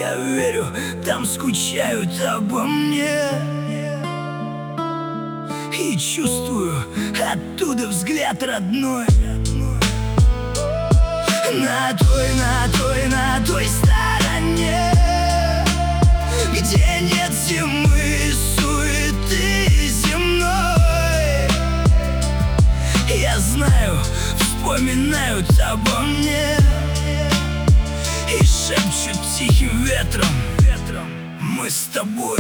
Я верю, там скучают обо мне. И чувствую оттуда взгляд родной. На той стороне, где нет зимы и суеты земной. Я знаю, вспоминают обо мне и шепчут тихим ветром: мы с тобой.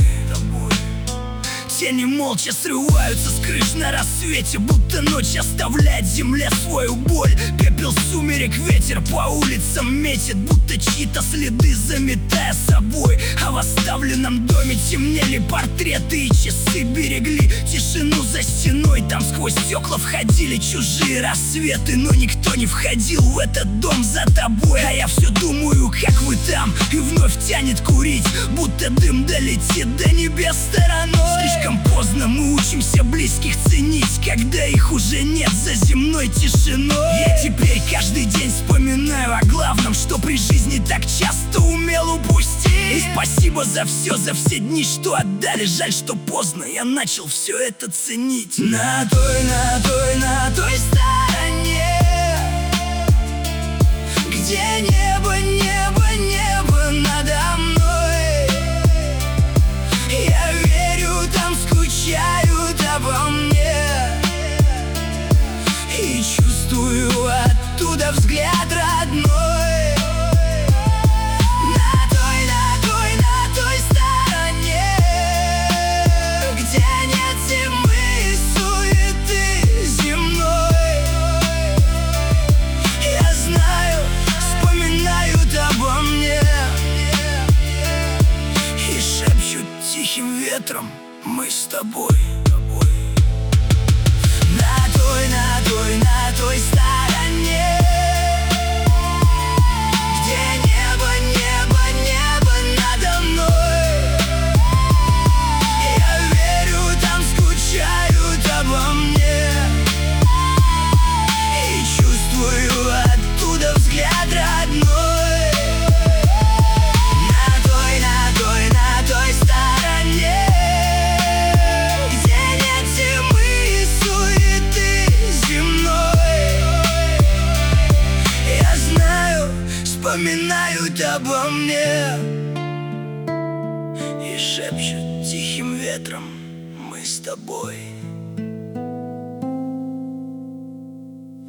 Тени молча срываются с крыш на рассвете, будто ночь оставляет земле свою боль. Пепел сумерек, ветер по улицам метит, будто чьи-то следы заметая собой. А в оставленном доме темнели портреты, и часы берегли тишину за стеной. Там сквозь стекла входили чужие рассветы, но никто не входил в этот дом за тобой. А я все думаю, как вы там, и вновь тянет курить, будто дым долетит до небес стороной. Слишком поздно мы учимся близких ценить, когда их уже нет за земной тишиной. Я теперь каждый день вспоминаю о главном, что при жизни так часто умел упустить. И спасибо за все дни, что отдали. Жаль, что поздно я начал все это ценить. На той стороне, где небо надо мной. Я верю, там скучают обо мне. И чувствую оттуда взгляд родной. На той стороне, где нет зимы и суеты земной. Я знаю, вспоминают обо мне и шепчут тихим ветром: мы с тобой. На той стороне, где небо надо мной. Я верю, там скучают обо мне. И чувствую оттуда взгляд родной. На той стороне, где нет зимы и суеты земной. Я знаю, вспоминают обо мне и шепчут тихим ветром: мы с тобой.